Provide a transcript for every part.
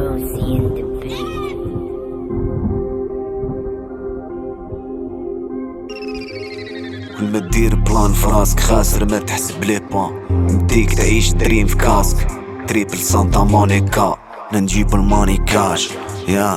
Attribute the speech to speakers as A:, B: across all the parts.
A: Rosie and the beat.
B: كل ما دير بلان فراسك خاسر ما تحسب لي بان. نديك تعيش دريم في كاسك تريبل سانتا مونيكا نجيب الماني كاش يا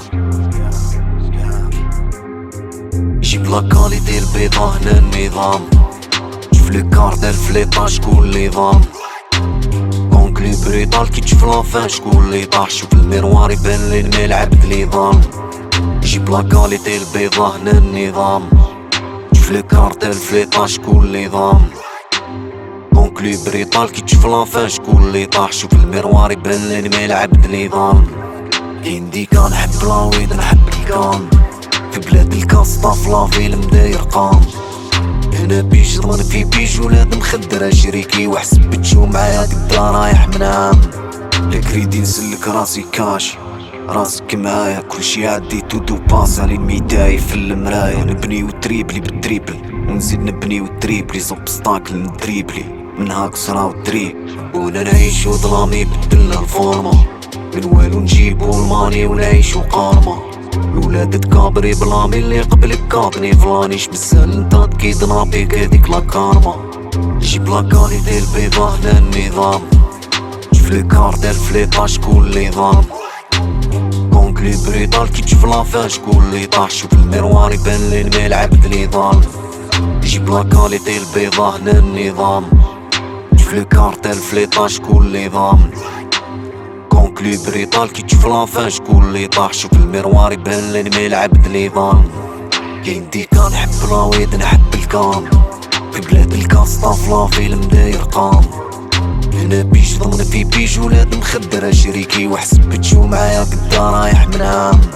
B: جيب لا كاليتي البيضا هنا النظام. شوف لي كارتل فليطا شكون لي ضام. كونكلي بريطال كي تشوف لافان شكون لي طاح. شوف الميروار يبان لي الملعب لي ضام. جيب لا كاليتي البيضا هنا النظام. شوف لي كارتل فليطا شكون لي ضام. كونكلي بريطال كي تشوف لافان شكون لي طاح. شوف الميروار يبان لي الملعب لي ضام. كينديكا نحب لاويد نحب الكام. في بلاد الكاسطا في لافيل مداير قام. هنا بيج ضمن في بيج ولاد مخدرة شريكي وحسب بتشو معايا قدا رايح من عام. لكريدي نسلك راسي كاش راسك معايا كلشي عدي تودو باس على الميداي في المرايا. نبني وتريبلي بالتريبل ونزيد نبني وتريبلي صوب ستاكل ندريبلي من هاك صرا ودريب. ونا نعيشو ظلامي بدلنا الفورما من والو نجيبو الماني ونعيشو قارمة. الولاد تكابري بلامي اللي قبلك كاطني فلانيش بسهل نتا تكيد نابيك هاديك لا كارما. جيب لا كاليتي البيضا هنا النظام. شوف لي كارتل فليطا شكون لي ضام. كونكلي بريطال كي تشوف لافان شكون لي طاح. شوف الميروار يبان لي الملعب لي ضام. جيب لا كاليتي البيضا هنا النظام. شوف لي كارتل فليطا شكون لي ضام. كونكلي بريطال كي تشوف لافان شكون لي طاح. شوف الميروار يبان لي الملعب لي ضام. كينديكا نحب لاويد نحب الكام. في بلاد الكاسطا في لافيل مداير قام. هنا بيج ضمن في بيج ولاد مخدرة شريكي وحسب بتشو معايا قدا رايح من عام.